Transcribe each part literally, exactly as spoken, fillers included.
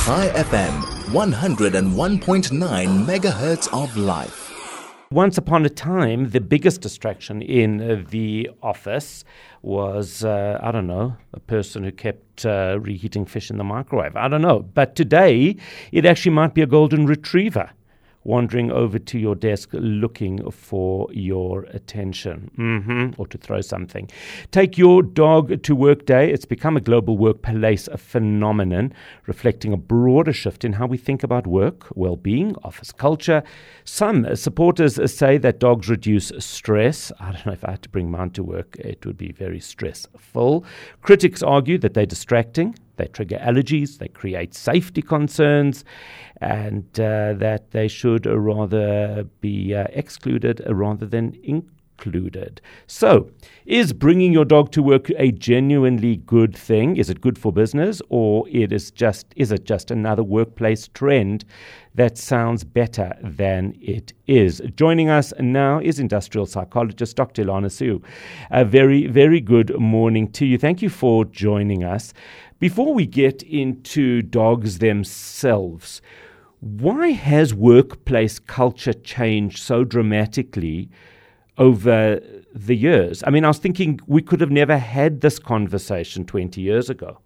Chai F M, one oh one point nine megahertz of life. Once upon a time, the biggest distraction in uh, the office was, uh, I don't know, a person who kept uh, reheating fish in the microwave. I don't know. But today, it actually might be a golden retriever wandering over to your desk looking for your attention, mm-hmm, or to throw something. Take your dog to work day. It's become a global workplace phenomenon, reflecting a broader shift in how we think about work, well-being, office culture. Some supporters say that dogs reduce stress. I don't know, if I had to bring mine to work, it would be very stressful. Critics argue that they're distracting. They trigger allergies, they create safety concerns, and uh, that they should rather be uh, excluded rather than included. So, is bringing your dog to work a genuinely good thing? Is it good for business, or it is just is it just another workplace trend that sounds better than it is? Joining us now is industrial psychologist Doctor Ilana Sue. A very, very good morning to you. Thank you for joining us. Before we get into dogs themselves, why has workplace culture changed so dramatically over the years? I mean, I was thinking we could have never had this conversation twenty years ago.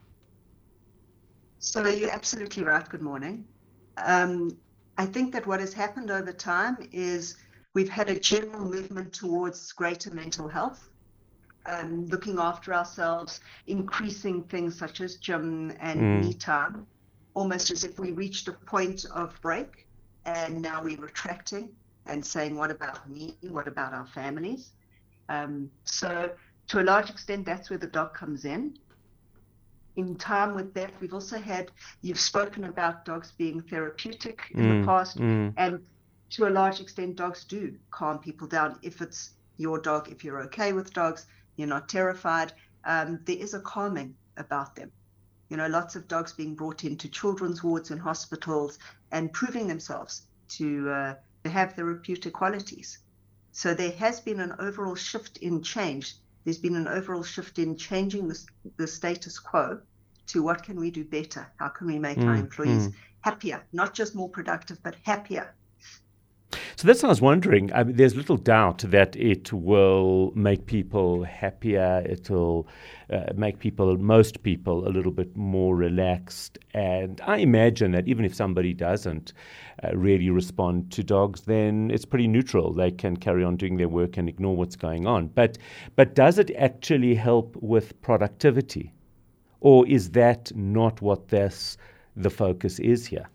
So you're absolutely right. Good morning. Um, I think that what has happened over time is we've had a general movement towards greater mental health. Um, looking after ourselves, increasing things such as gym and mm. me time, almost as if we reached a point of break and now we're retracting and saying, what about me? What about our families? Um, so to a large extent, that's where the dog comes in. In time with that, we've also had, you've spoken about dogs being therapeutic in mm. the past, mm. and to a large extent, dogs do calm people down. If it's your dog, if you're okay with dogs, you're not terrified, um, there is a calming about them. You know, lots of dogs being brought into children's wards and hospitals and proving themselves to, uh, to have therapeutic qualities. So there has been an overall shift in change. There's been an overall shift in changing the, the status quo to what can we do better? How can we make mm, our employees mm. happier? Not just more productive, but happier. So that's what I was wondering. I mean, there's little doubt that it will make people happier. It'll uh, make people, most people, a little bit more relaxed. And I imagine that even if somebody doesn't uh, really respond to dogs, then it's pretty neutral. They can carry on doing their work and ignore what's going on. But but does it actually help with productivity? Or is that not what this, the focus is here?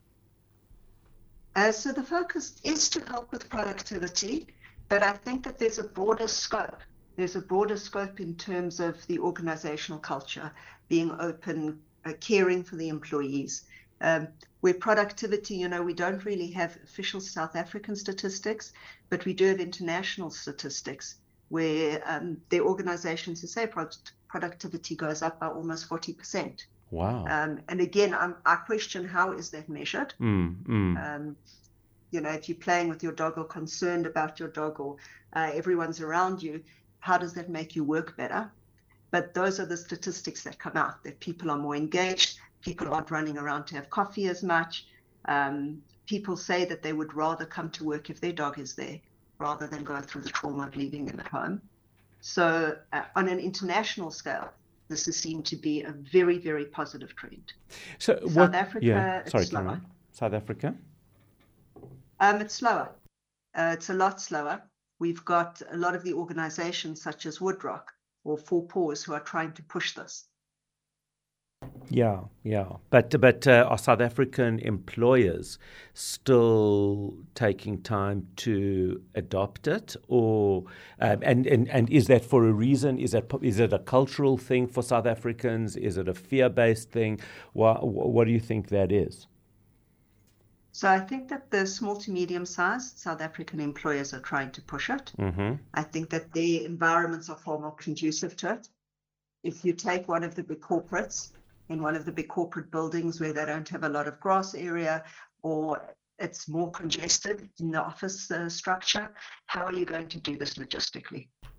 Uh, so the focus is to help with productivity, but I think that there's a broader scope. There's a broader scope in terms of the organizational culture, being open, uh, caring for the employees. Um, where productivity, you know, we don't really have official South African statistics, but we do have international statistics where um, there are organizations who say product, productivity goes up by almost forty percent. Wow. Um, and again, I'm, I question, how is that measured? Mm, mm. Um, you know, if you're playing with your dog or concerned about your dog or uh, everyone's around you, how does that make you work better? But those are the statistics that come out, that people are more engaged, people aren't running around to have coffee as much. Um, people say that they would rather come to work if their dog is there rather than go through the trauma of leaving them at home. So uh, on an international scale, this is seen to be a very, very positive trend. So South what, Africa, yeah, it's sorry, slower. South Africa? Um, it's slower. Uh, it's a lot slower. We've got a lot of the organizations such as Woodrock or Four Paws who are trying to push this. Yeah, yeah. But but uh, are South African employers still taking time to adopt it, or um, and, and and is that for a reason? Is that is it a cultural thing for South Africans? Is it a fear-based thing? What what do you think that is? So I think that the small to medium-sized South African employers are trying to push it. Mm-hmm. I think that their environments are far more conducive to it. If you take one of the big corporates, in one of the big corporate buildings where they don't have a lot of grass area or it's more congested in the office uh, structure, how are you going to do this logistically?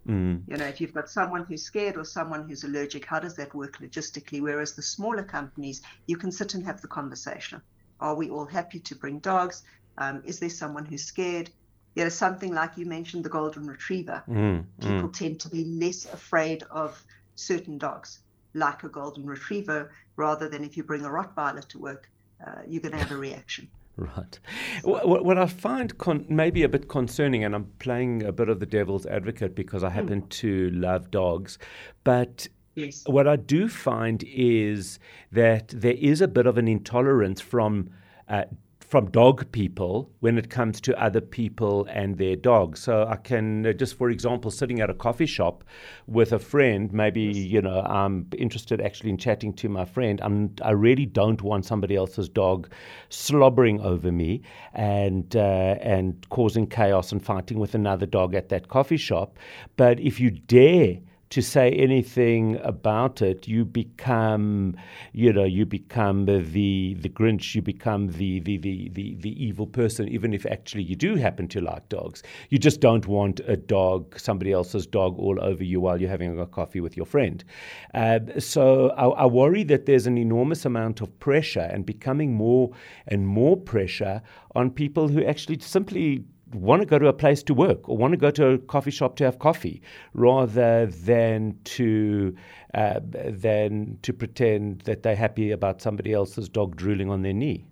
Mm. You know, if you've got someone who's scared or someone who's allergic, how does that work logistically? Whereas the smaller companies, you can sit and have the conversation. Are we all happy to bring dogs? Um, is there someone who's scared? You know, something like you mentioned, the golden retriever. Mm. People Mm. tend to be less afraid of certain dogs, like a golden retriever, rather than if you bring a Rottweiler to work, uh, you're going to have a reaction. Right. What, what I find con- maybe a bit concerning, and I'm playing a bit of the devil's advocate because I happen mm. to love dogs, but yes. what I do find is that there is a bit of an intolerance from uh, from dog people when it comes to other people and their dogs. So I can, uh, just for example, sitting at a coffee shop with a friend, maybe, yes. you know, I'm interested actually in chatting to my friend. I'm, I really don't want somebody else's dog slobbering over me and, uh, and causing chaos and fighting with another dog at that coffee shop. But if you dare to say anything about it, you become, you know, you become the the Grinch. You become the the, the the the evil person. Even if actually you do happen to like dogs, you just don't want a dog, somebody else's dog, all over you while you're having a coffee with your friend. Uh, so I, I worry that there's an enormous amount of pressure and becoming more and more pressure on people who actually simply want to go to a place to work or want to go to a coffee shop to have coffee, rather than to uh, than to pretend that they're happy about somebody else's dog drooling on their knee.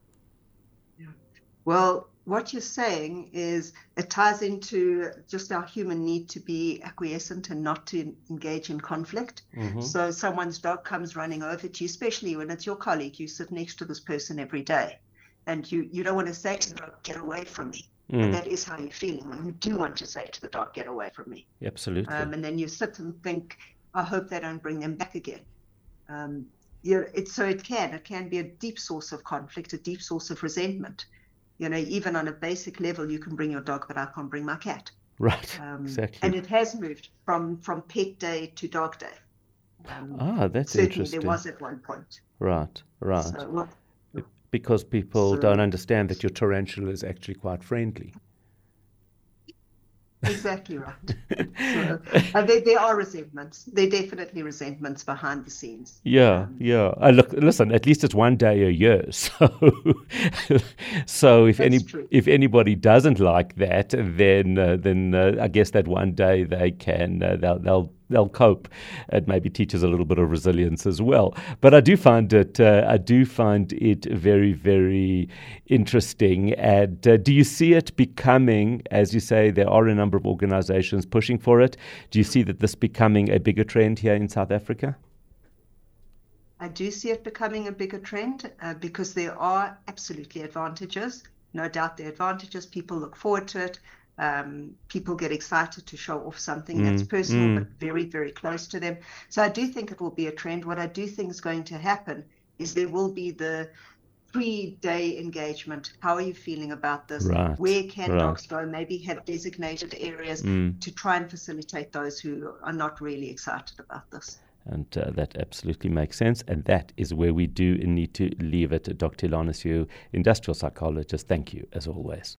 Yeah. Well, what you're saying is it ties into just our human need to be acquiescent and not to engage in conflict. Mm-hmm. So someone's dog comes running over to you, especially when it's your colleague. You sit next to this person every day, and you, you don't want to say to the dog, "Get away from me." Mm. And that is how you're feeling. And you do want to say to the dog, "Get away from me." Absolutely. Um, and then you sit and think, "I hope they don't bring them back again." Um, you know, it's, so it can. It can be a deep source of conflict, a deep source of resentment. You know, even on a basic level, you can bring your dog, but I can't bring my cat. Right, um, exactly. And it has moved from, from pet day to dog day. Um, ah, that's certainly interesting. There was at one point. Right, right. So, well, because people so, don't understand that your tarantula is actually quite friendly. Exactly right. So, and there, there are resentments. There are definitely resentments behind the scenes. Yeah, um, yeah. Uh, look, listen. At least it's one day a year. So, so if any true. if anybody doesn't like that, then uh, then uh, I guess that one day they can uh, they'll they'll. They'll cope. It maybe teaches a little bit of resilience as well. But I do find it. Uh, I do find it very, very interesting. And uh, do you see it becoming, as you say, there are a number of organizations pushing for it? Do you see that this becoming a bigger trend here in South Africa? I do see it becoming a bigger trend uh, because there are absolutely advantages. No doubt there are advantages. People look forward to it. Um, people get excited to show off something mm, that's personal mm. but very, very close to them. So I do think it will be a trend. What I do think is going to happen is there will be the pre-day engagement. How are you feeling about this? Right, Where can right. dogs go? Maybe have designated areas mm. to try and facilitate those who are not really excited about this. And uh, that absolutely makes sense. And that is where we do need to leave it. Doctor Ilana Sio, industrial psychologist, thank you as always.